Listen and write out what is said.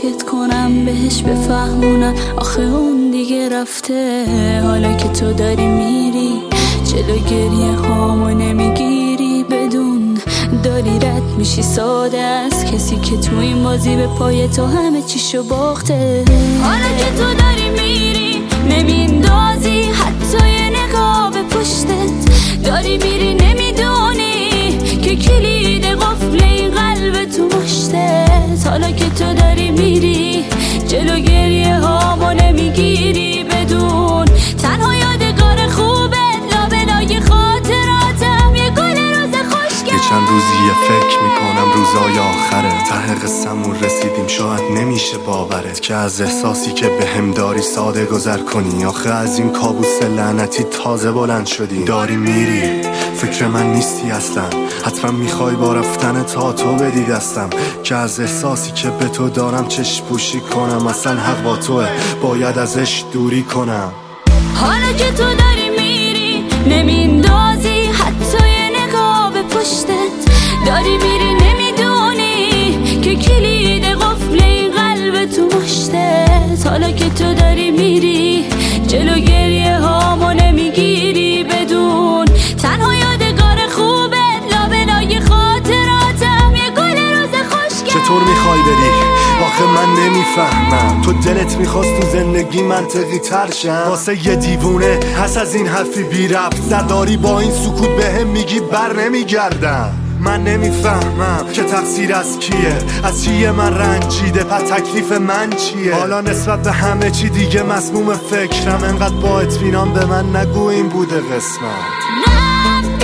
ساکت کنم بهش بفهمونم آخه اون دیگه رفته. حالا که تو داری میری جلو گریه هامو نمیگیری، بدون داری رد میشی ساده از کسی که تو این بازی به پای تو همه چیشو باخته. حالا که تو داری میری نمیندازی حتی یه نگاه به پشتت، داری میری نمیدونی که کلید قفل این قلب تو مشتت. حالا که تو داری میری جلو گریه هامو نمیگیری، بدون تنها یادگار خوبه لابلای خاطراتم یه گل روز خوشگل. یه چند روزیه فکر میکنم روزای آخره، ته قصه‌مون رسیدیم شاید نمیشه باورت که از احساسی که بهم داری ساده گذر کنی. آخه از این کابوس لعنتی تازه بلند شدی، داری میری فکر من نیستی اصلا، حتما میخوای با رفتن تا تو بدی دستم که از احساسی که به تو دارم چشم پوشی کنم. اصلا حق با توه باید ازش دوری کنم. حالا که تو داری میری نمیندازی حتی یه نگاه به پشتت، داری میری نمیدونی که کلید قفل این قلب تو مشتت. حالا که تو داری میری جلو گریه هامو نمیگیری، بدون تنها یادگار خوبه لابلای خاطراتم یه گل روز خوشگل. چطور میخوای بری؟ آخه من نمیفهمم، تو دلت میخواست تو زندگی منطقی تر شم، واسه یه دیوونه هست از این حرفی بی ربط زداری با این سکوت بهم میگی بر نمیگردم. من نمیفهمم که تقصیر از کیه، از چیه من رنجیده، پس تکلیف من چیه؟ حالا نسبت به همه چی دیگه مسموم فکرم، انقدر با اطمینان به من نگو این بوده قسمت.